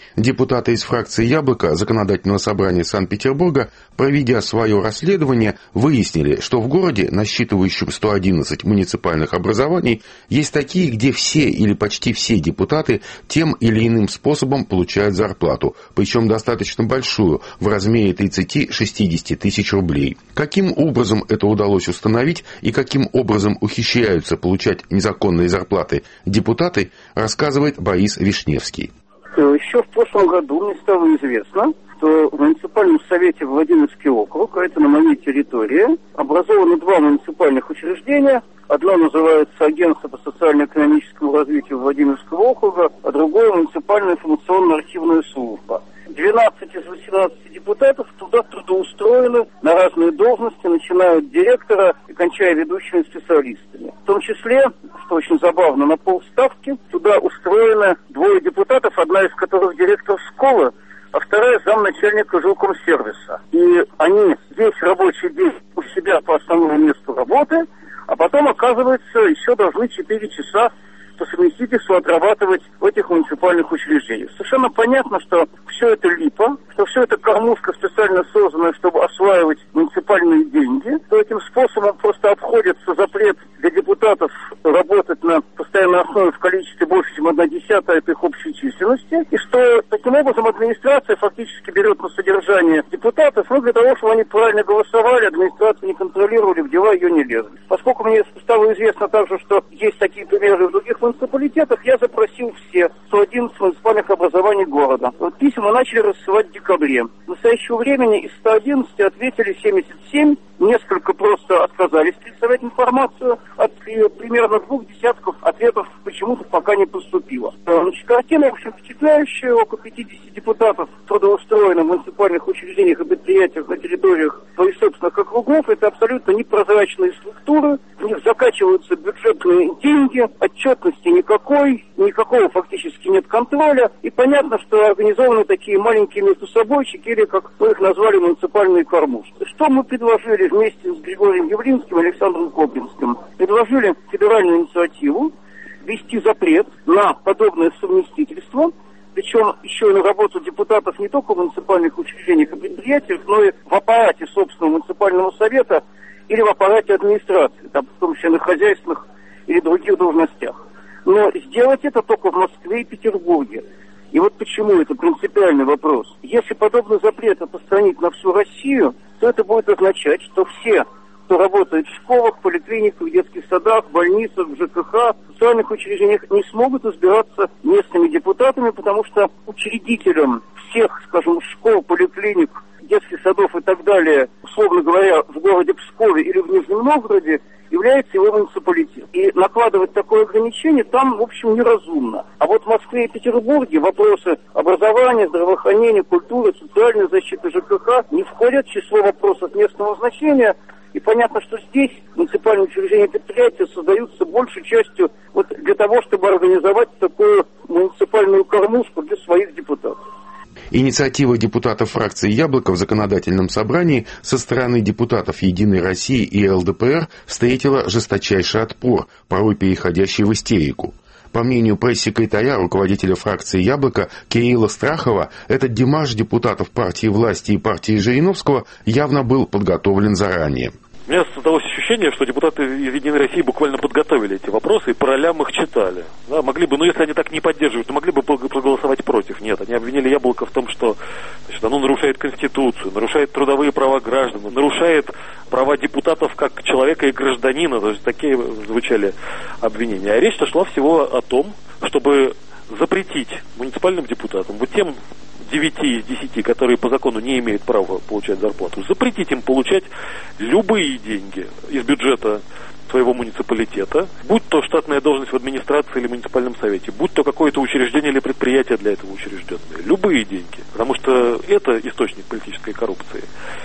Депутаты из фракции «Яблоко» Законодательного собрания Санкт-Петербурга, проведя свое расследование, выяснили, что в городе, насчитывающем сто одиннадцать муниципальных образований, есть такие, где все или почти все депутаты тем или иным способом получают зарплату, причем достаточно большую, в размере тридцать-шестьдесят тысяч рублей. Каким образом это удалось установить и каким образом ухищряются получать незаконные зарплаты депутаты, рассказывает Борис Вишневский. Еще в прошлом году мне стало известно, что в муниципальном совете Владимирский округ, а это на моей территории, образованы два муниципальных учреждения. Одно называется Агентство по социально-экономическому развитию Владимирского округа, а другое муниципальная информационно-архивная служба. двенадцать из восемнадцати депутатов туда трудоустроены на разные должности, начиная от директора и кончая ведущими специалистами. В том числе, что очень забавно, на полставки туда устроены двое депутатов, одна из которых директор школы, а вторая замначальника жилкомсервиса. И они весь рабочий день у себя по основному месту работы, а потом, оказывается, еще должны четыре часа по совместительству отрабатывать в этих муниципальных учреждениях. Совершенно понятно, что все это липа, что все это кормушка, специально созданная, чтобы осваивать муниципальные деньги, что этим способом просто обходится запрет для депутатов работать на постоянной основе в количестве больше, чем одна десятая от их общей численности, и что таким образом администрация фактически берет на содержание депутатов, ну, для того, чтобы они правильно голосовали, администрацию не контролировали, в дела ее не лезли. Поскольку мне стало известно также, что есть такие примеры в других муниципалитетах, я запросил все сто одиннадцать муниципальных образований города. Вот письма начали рассылать в декабре. В настоящего времени из ста одиннадцати ответили семьдесят семь, несколько просто отказались представлять информацию, от примерно двух десятков ответов почему-то пока не поступило. Значит, картина, в общем, впечатляющая. Около пятидесяти депутатов трудоустроены в муниципальных учреждениях и предприятиях на территориях своих собственных округов. Это абсолютно непрозрачные структуры, в них закачиваются бюджетные деньги, отчетности никакой, никакого фактически нет контроля, и понятно, что организованы такие маленькие между собойчики, или, как мы их назвали, муниципальные кормушки. Что мы предложили вместе с Григорием Явлинским и Александром Кобринским? Предложили федеральную инициативу ввести запрет на подобное совместительство, причем еще и на работу депутатов не только в муниципальных учреждениях и предприятиях, но и в аппарате собственного муниципального совета или в аппарате администрации, там, в том числе на хозяйственных или других должностях. Но сделать это только в Москве и Петербурге. И вот почему это принципиальный вопрос. Если подобный запрет распространить на всю Россию, то это будет означать, что все, кто работает в школах, поликлиниках, детских садах, больницах, в ЖКХ, в социальных учреждениях, не смогут избираться местными депутатами, потому что учредителем всех, скажем, школ, поликлиник, детских садов и так далее, условно говоря, в городе Пскове или в Нижнем Новгороде, является его муниципалитет. И накладывать такое ограничение там, в общем, неразумно. А вот в Москве и Петербурге вопросы образования, здравоохранения, культуры, социальной защиты, ЖКХ не входят в число вопросов местного значения. И понятно, что здесь муниципальные учреждения и предприятия создаются большей частью вот для того, чтобы организовать такую муниципальную кормушку для своих депутатов. Инициатива депутатов фракции «Яблоко» в законодательном собрании со стороны депутатов «Единой России» и эл дэ пэ эр встретила жесточайший отпор, порой переходящий в истерику. По мнению пресс-секретаря, руководителя фракции «Яблоко» Кирилла Страхова, этот демарш депутатов партии власти и партии Жириновского явно был подготовлен заранее. У меня создалось ощущение, что депутаты из «Единой России» буквально подготовили эти вопросы и по ролям их читали. Да, могли бы, но если они так не поддерживают, то могли бы проголосовать против. Нет, они обвинили «Яблоко» в том, что, значит, оно нарушает Конституцию, нарушает трудовые права граждан, нарушает права депутатов как человека и гражданина. То есть такие звучали обвинения. А речь-то шла всего о том, чтобы запретить муниципальным депутатам, вот тем девяти из десяти, которые по закону не имеют права получать зарплату, запретить им получать любые деньги из бюджета своего муниципалитета, будь то штатная должность в администрации или муниципальном совете, будь то какое-то учреждение или предприятие для этого учрежденное, любые деньги, потому что это источник политической коррупции.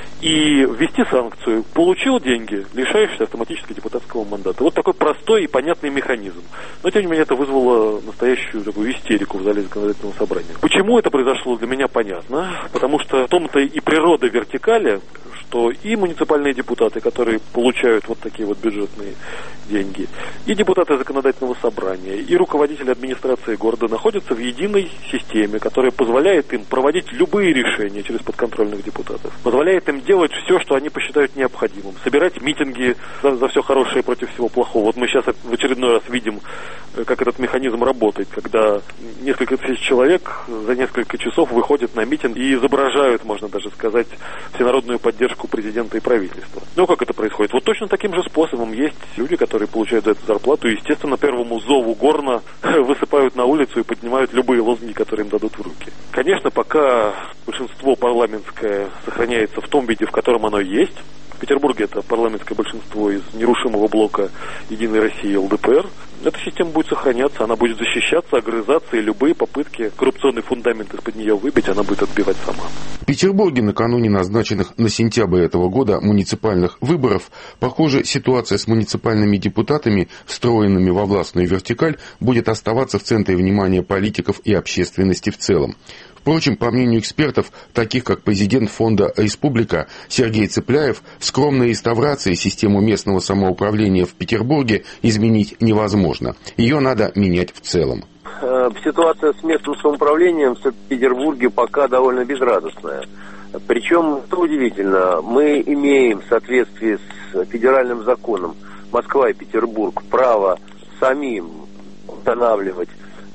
И ввести санкцию: получил деньги, лишаешься автоматически депутатского мандата. Вот такой простой и понятный механизм. Но тем не менее это вызвало настоящую такую истерику в зале законодательного собрания. Почему это произошло, для меня понятно, потому что в том-то и природа вертикали, что и муниципальные депутаты, которые получают вот такие вот бюджетные деньги, и депутаты законодательного собрания, и руководители администрации города находятся в единой системе, которая позволяет им проводить любые решения через подконтрольных депутатов, позволяет им делать все, что они посчитают необходимым, собирать митинги за, за все хорошее против всего плохого. Вот мы сейчас в очередной раз видим, как этот механизм работает, когда несколько тысяч человек за несколько часов выходят на митинг и изображают, можно даже сказать, всенародную поддержку президента и правительства. Ну, как это происходит? Вот точно таким же способом есть люди, которые получают за это зарплату, и, естественно, первому зову горна высыпают на улицу и поднимают любые лозунги, которые им дадут в руки. Конечно, пока большинство парламентское сохраняется в том виде, в котором оно есть, в Петербурге это парламентское большинство из нерушимого блока «Единой России» ЛДПР, эта система будет сохраняться, она будет защищаться, огрызаться, и любые попытки коррупционный фундамент из-под нее выбить, она будет отбивать сама. В Петербурге накануне назначенных на сентябрь этого года муниципальных выборов, похоже, ситуация с муниципальными депутатами, встроенными во властную вертикаль, будет оставаться в центре внимания политиков и общественности в целом. Впрочем, по мнению экспертов, таких как президент фонда «Республика» Сергей Цыпляев, скромной реставрацией систему местного самоуправления в Петербурге изменить невозможно. Ее надо менять в целом. Ситуация с местным самоуправлением в Петербурге пока довольно безрадостная. Причем, что удивительно, мы имеем в соответствии с федеральным законом Москва и Петербург право самим устанавливать,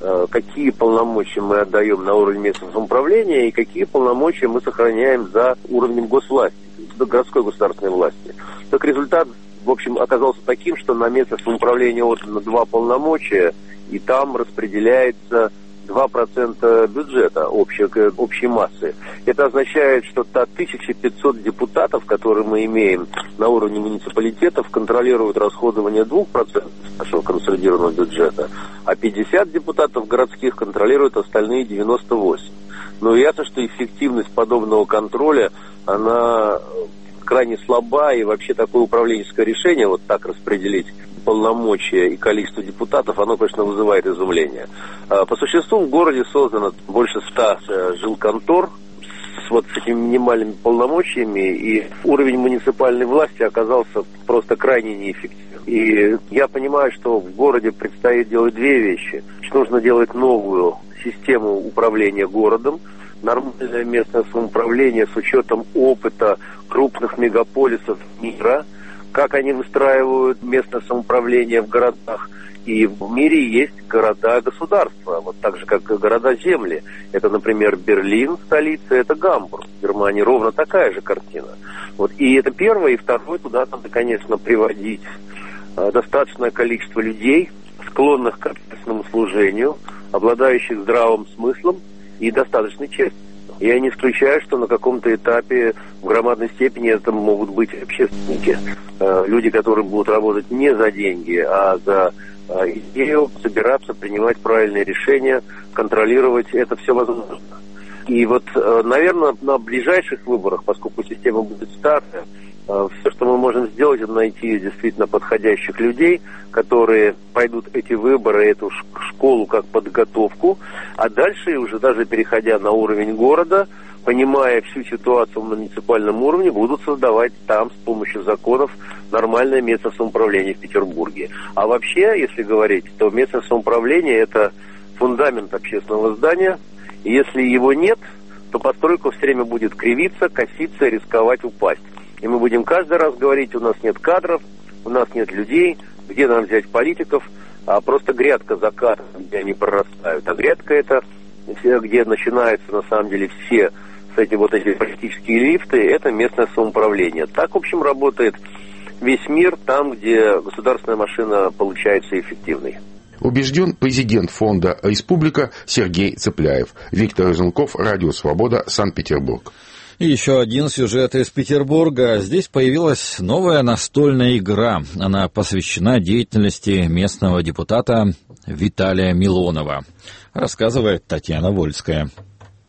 какие полномочия мы отдаем на уровень местного самоуправления и какие полномочия мы сохраняем за уровнем госвласти, городской государственной власти. Так результат, в общем, оказался таким, что на местное самоуправление отдано два полномочия, и там распределяется два процента бюджета общей, общей массы. Это означает, что та тысяча пятьсот депутатов, которые мы имеем на уровне муниципалитетов, контролируют расходование двух процентов нашего консолидированного бюджета, а пятьдесят депутатов городских контролируют остальные девяносто восемь процентов. Но ясно, что эффективность подобного контроля, она крайне слаба, и вообще такое управленческое решение, вот так распределить полномочия и количество депутатов, оно, конечно, вызывает изумление. По существу в городе создано больше ста жилконтор с вот с этими минимальными полномочиями, и уровень муниципальной власти оказался просто крайне неэффективным. И я понимаю, что в городе предстоит делать две вещи. Нужно делать новую систему управления городом, нормальное местное самоуправление с учетом опыта крупных мегаполисов мира, как они выстраивают местное самоуправление в городах. И в мире есть города-государства, вот так же, как города-земли. Это, например, Берлин, столица, это Гамбург. В Германии ровно такая же картина. Вот. И это первое. И второе, туда надо, конечно, приводить э, достаточное количество людей, склонных к общественному служению, обладающих здравым смыслом и достаточной честью. Я не исключаю, что на каком-то этапе в громадной степени это могут быть общественники. Э, люди, которые будут работать не за деньги, а за э, идею, собираться, принимать правильные решения, контролировать. Это все возможно. И вот, э, наверное, на ближайших выборах, поскольку система будет старая, э, все, что мы можем сделать, это найти действительно подходящих людей, которые пойдут эти выборы, эту школу как подготовку, а дальше, уже даже переходя на уровень города, понимая всю ситуацию на муниципальном уровне, будут создавать там с помощью законов нормальное местное самоуправление в Петербурге. А вообще, если говорить, то местное самоуправление – это фундамент общественного здания, и если его нет, то постройка все время будет кривиться, коситься, рисковать упасть. И мы будем каждый раз говорить, у нас нет кадров, у нас нет людей, где нам взять политиков, а просто грядка за кадром, где они прорастают. А грядка это, где начинаются на самом деле все с эти, вот эти политические лифты, это местное самоуправление. Так, в общем, работает весь мир, там, где государственная машина получается эффективной. Убежден президент фонда «Республика» Сергей Цыпляев. Виктор Рыженков, Радио Свобода, Санкт-Петербург. И еще один сюжет из Петербурга. Здесь появилась новая настольная игра. Она посвящена деятельности местного депутата Виталия Милонова. Рассказывает Татьяна Вольская.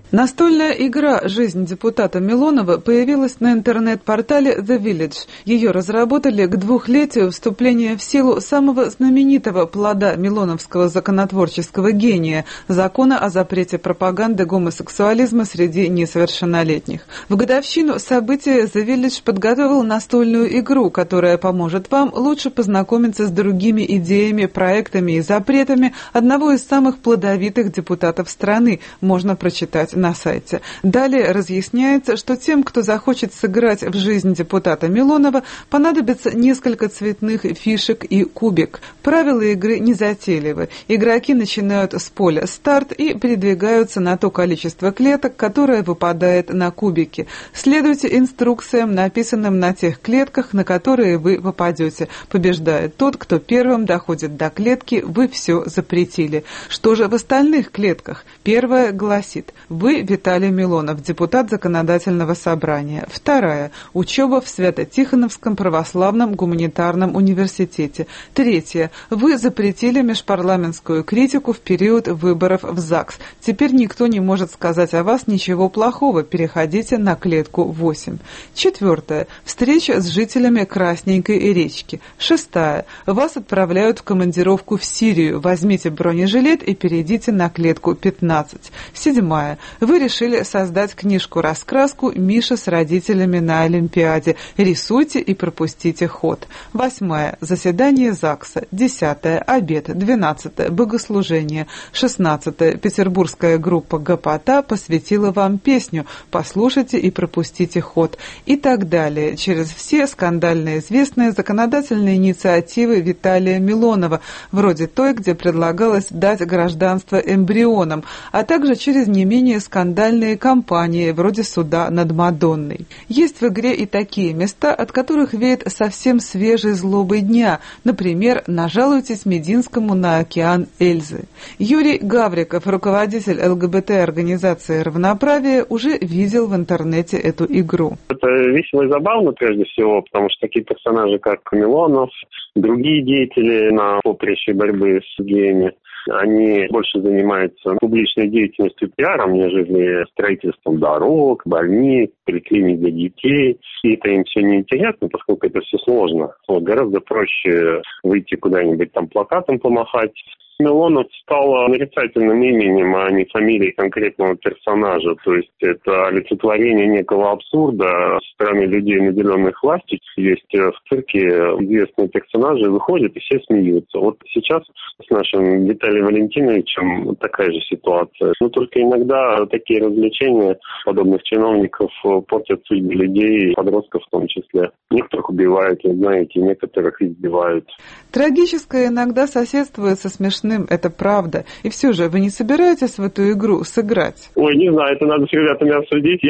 Настольная игра «Жизнь депутата Милонова» появилась на интернет-портале The Village. Ее разработали к двухлетию вступления в силу самого знаменитого плода милоновского законотворческого гения – закона о запрете пропаганды гомосексуализма среди несовершеннолетних. В годовщину события The Village подготовил настольную игру, которая поможет вам лучше познакомиться с другими идеями, проектами и запретами одного из самых плодовитых депутатов страны, можно прочитать на сайте. Далее разъясняется, что тем, кто захочет сыграть в жизнь депутата Милонова, понадобится несколько цветных фишек и кубик. Правила игры незатейливы. Игроки начинают с поля старт и передвигаются на то количество клеток, которое выпадает на кубике. Следуйте инструкциям, написанным на тех клетках, на которые вы попадете. Побеждает тот, кто первым доходит до клетки «Вы все запретили». Что же в остальных клетках? Первая гласит: вы Виталий Милонов, депутат Законодательного собрания. Вторая. Учеба в Свято-Тихоновском православном гуманитарном университете. Третья. Вы запретили межпарламентскую критику в период выборов в ЗАГС. Теперь никто не может сказать о вас ничего плохого. Переходите на клетку восемь. Четвертая. Встреча с жителями Красненькой речки. Шестая. Вас отправляют в командировку в Сирию. Возьмите бронежилет и перейдите на клетку пятнадцать. Седьмая. Вы решили создать книжку-раскраску «Миша с родителями на Олимпиаде». Рисуйте и пропустите ход. Восьмая. Заседание ЗАГСа. Десятая. Обед. Двенадцатое. Богослужение. Шестнадцатое. Петербургская группа «Гопота» посвятила вам песню. Послушайте и пропустите ход. И так далее. Через все скандально известные законодательные инициативы Виталия Милонова, вроде той, где предлагалось дать гражданство эмбрионам, а также через не менее скандальные кампании, вроде суда над Мадонной. Есть в игре и такие места, от которых веет совсем свежей злобой дня. Например, «Нажалуйтесь Мединскому на океан Эльзы». Юрий Гавриков, руководитель ЛГБТ-организации «Равноправие», уже видел в интернете эту игру. Это весело и забавно, прежде всего, потому что такие персонажи, как Милонов, другие деятели на поприще борьбы с геями, они больше занимаются публичной деятельностью, пиаром, нежели строительством дорог, больниц, поликлиник для детей. И это им все неинтересно, поскольку это все сложно. Вот, гораздо проще выйти куда-нибудь там плакатом помахать. Милонов стал нарицательным именем, а не фамилией конкретного персонажа. То есть это олицетворение некого абсурда со стороны людей, наделенных властью. Есть в цирке известные персонажи, выходят и все смеются. Вот сейчас с нашим Виталием Валентиновичем такая же ситуация. Но только иногда такие развлечения подобных чиновников портят судьбы людей, подростков в том числе. Некоторых убивают, вы знаете, некоторых избивают. Трагическое иногда соседствует со смешным. Это правда. И все же, вы не собираетесь в эту игру сыграть? Ой, не знаю, это надо с ребятами обсудить.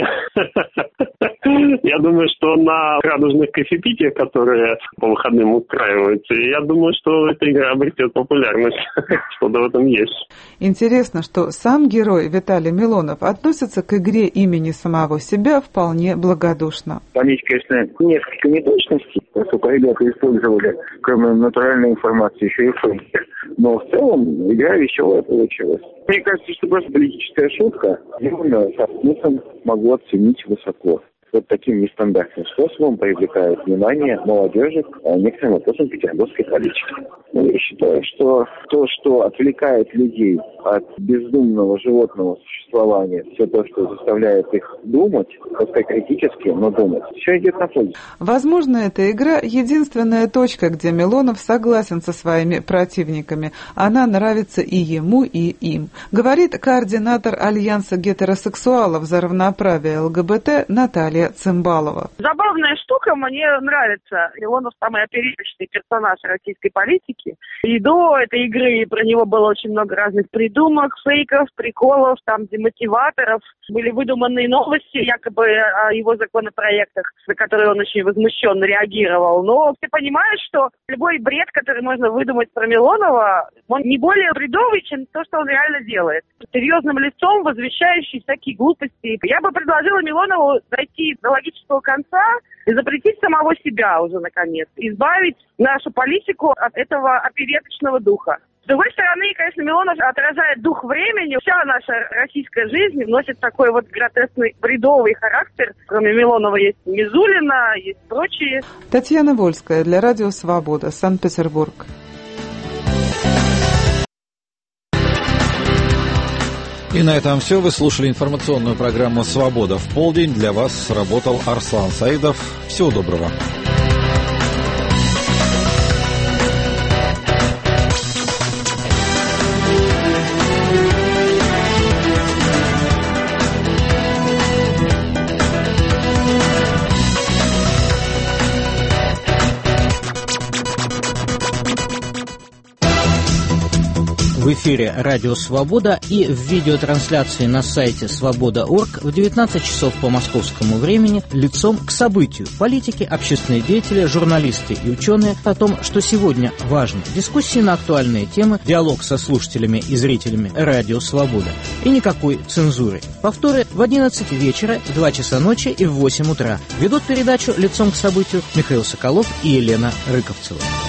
Я думаю, что на радужных кофепитиях, которые по выходным устраиваются, я думаю, что эта игра обретет популярность. Что-то в этом есть. Интересно, что сам герой Виталий Милонов относится к игре имени самого себя вполне благодушно. Там есть, конечно, несколько неточностей, поскольку ребята использовали, кроме натуральной информации, еще и фейки. Но в целом игра веселая получилась. Мне кажется, что просто политическая шутка именно со смыслом могу оценить высоко. Вот таким нестандартным способом привлекают внимание молодежи к некоторым вопросам петербургской политики. Ну, я считаю, что то, что отвлекает людей от бездумного животного существования, все то, что заставляет их думать, пускай критически, но думать, все идет на пользу. Возможно, эта игра — единственная точка, где Милонов согласен со своими противниками. Она нравится и ему, и им. Говорит координатор Альянса гетеросексуалов за равноправие ЛГБТ Наталья Цымбалова. Забавная штука, мне нравится. Милонов самый опереточный персонаж российской политики. И до этой игры про него было очень много разных придумок, фейков, приколов, там, демотиваторов. Были выдуманные новости якобы о его законопроектах, на которые он очень возмущенно реагировал. Но все понимают, что любой бред, который можно выдумать про Милонова, он не более бредовый, чем то, что он реально делает. Серьезным лицом, возвещающий всякие глупости. Я бы предложила Милонову дойти до логического конца и запретить самого себя уже, наконец. Избавить нашу политику от этого опереточного духа. С другой стороны, конечно, Милонов отражает дух времени. Вся наша российская жизнь носит такой вот гротескный, бредовый характер. Кроме Милонова есть Мизулина, есть прочие. Татьяна Вольская для Радио Свобода, Санкт-Петербург. И на этом все. Вы слушали информационную программу «Свобода в полдень». Для вас работал Арслан Саидов. Всего доброго. В эфире «Радио Свобода» и в видеотрансляции на сайте свобода точка орг в девятнадцать часов по московскому времени лицом к событию. Политики, общественные деятели, журналисты и ученые о том, что сегодня важно. Дискуссии на актуальные темы, диалог со слушателями и зрителями «Радио Свобода». И никакой цензуры. Повторы в одиннадцать вечера, в два часа ночи и в восемь утра. Ведут передачу «Лицом к событию» Михаил Соколов и Елена Рыковцева.